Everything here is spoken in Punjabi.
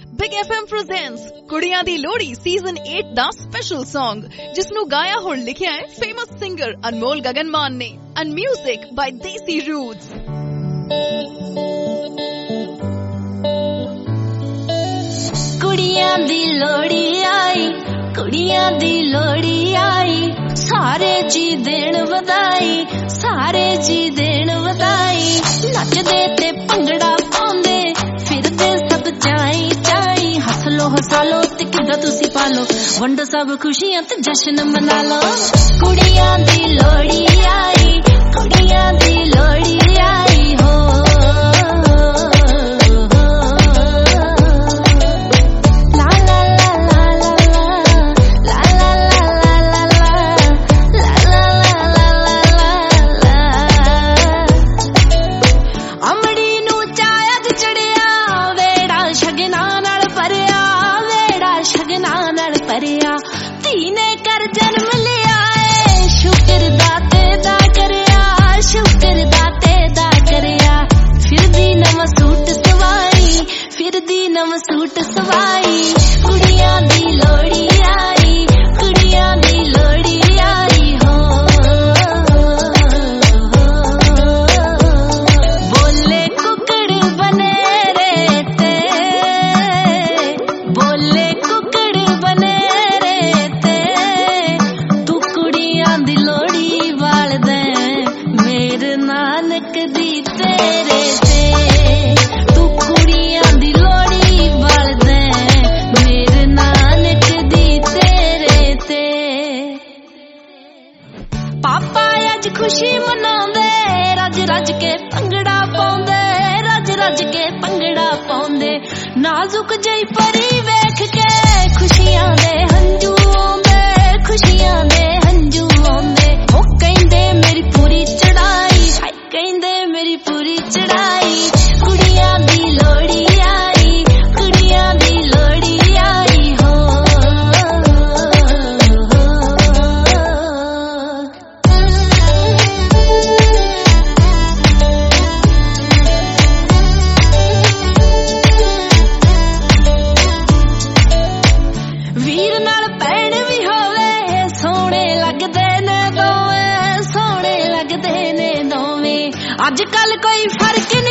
ਬਿਗ FM presents ਕੁੜੀਆਂ ਦੀ ਲੋਹੜੀ ਸੀਜ਼ਨ 8 ਦਾ ਸਪੈਸ਼ਲ Song, ਜਿਸ ਨੂੰ ਗਾਇਆ ਹੋਰ ਲਿਖਿਆ ਹੈ ਫੇਮਸ ਸਿੰਗਰ ਅਨਮੋਲ ਗਗਨਮਾਨ ਨੇ and music by Desi Roots. ਕੁੜੀਆਂ ਦੀ ਲੋਹੜੀ ਆਈ, ਕੁੜੀਆਂ ਦੀ ਲੋਹੜੀ ਆਈ, ਸਾਰੇ ਜੀ ਦੇਣ ਵਧਾਈ, ਸਾਰੇ ਜੀ ਦੇਣ ਵਧਾਈ, ਨੱਚਦੇ ਤੇ ਭੰਗੜਾ ਪਾਉਂਦੇ ਫਿਰਦੇ ਸਭ ਚਾਈ ਚਾਈ, ਹੱਸ ਲੋ ਹਸਾ ਲੋ ਤੇ ਕਿੱਦਾਂ ਤੁਸੀਂ ਪਾ ਲੋ, ਵੰਡੋ ਸਭ ਖੁਸ਼ੀਆਂ ਤੇ ਜਸ਼ਨ ਮਨਾ ਲੋ। ਕੁੜੀਆਂ ਦੀ ਲੋਹੜੀ ਆਈ, ਕੁੜੀਆਂ ਦੀ ਲੋਹੜੀ ਆਈ ਹੋ। ਧੀ ਨੇ ਕਰ ਜਨਮ ਲਿਆ ਏ, ਸ਼ੁਕਰ ਦਾਤੇ ਦਾ ਕਰਿਆ, ਸ਼ੁਕਰ ਦਾਤੇ ਦਾ ਕਰਿਆ, ਫਿਰਦੀ ਨਵਾਂ ਸੂਟ ਸਵਾਈ, ਫਿਰਦੀ ਨਵਾਂ ਸੂਟ ਸਵਾਈ। ਕੁੜੀਆਂ ਦੀ ਲੋਹੜੀ ਆਈ, ਕੁੜੀਆਂ ਦੀ ਲੋਹੜੀ ਆਈ ਹੋ। ਬੋਲੇ ਕੁੱਕੜ ਬਨੇਰੇ ਤੇ, ਬੋਲੇ ਕੁੱਕੜ ਬਨੇਰੇ, ਨਾਨਕ ਦੀ ਤੇਰੇ ਤੇ, ਤੂੰ ਕੁੜੀਆਂ ਦੀ ਲੋਹੜੀ ਵਾਲਦਾ, ਮੇਰੇ ਨਾਨਕ ਦੀ ਤੇਰੇ ਤੇ। ਪਾਪਾ ਅੱਜ ਖੁਸ਼ੀ ਮਨਾਉਂਦੇ, ਰੱਜ ਰੱਜ ਕੇ ਭੰਗੜਾ ਪਾਉਂਦੇ, ਰੱਜ ਰੱਜ ਕੇ ਭੰਗੜਾ ਪਾਉਂਦੇ, ਨਾਜ਼ੁਕ ਜਿਹੀ ਪਰੀ ਵੇਖ ਕੇ ਖੁਸ਼ੀਆਂ ਦੇ ਹੰਝੂ ਆਉਂਦੇ, ਖੁਸ਼ੀਆਂ ਦੇ ਹੰਝੂ ਆਉਂਦੇ। ਉਹ ਕਹਿੰਦੇ ਮੇਰੀ ਪੂਰੀ ਚੜਾਈ, ਕਹਿੰਦੇ ਮੇਰੀ ਪੂਰੀ ਚੜਾਈ। ਕੁੜੀਆਂ ਦੀ ਲੋਹੜੀ ਆਈ, ਕੁੜੀਆਂ ਦੀ ਲੋਹੜੀ ਆਈ ਹੋ। ਵੀਰ ਨਾਲ ਭੈਣ ਵੀ ਹੋਵੇ, ਸੋਹਣੇ ਲੱਗਦੇ ਨੇ ਦੋਵੇਂ, ਸੋਹਣੇ ਲੱਗਦੇ ਨੇ ਦੋਵੇਂ। ਅੱਜ ਕੱਲ ਕੋਈ ਫਰਕ ਨਹੀਂ